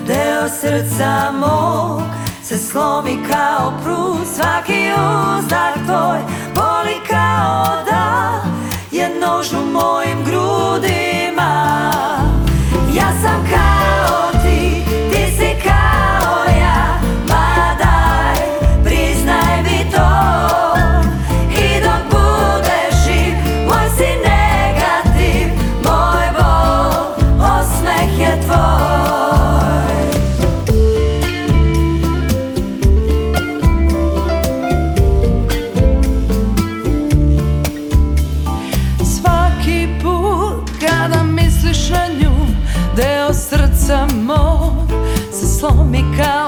deo srca mog se slomi kao prut. Svaki uzdah tvoj boli kao da je nož u mojim grudima. Ja sam kao ti, ti si kao ja, ma daj, priznaj mi to. I dok budeš živ, moj si negativ, moj bol, osmeh je tvoj. Svaki put kada misliš na nju, deo srca mog se slomi kao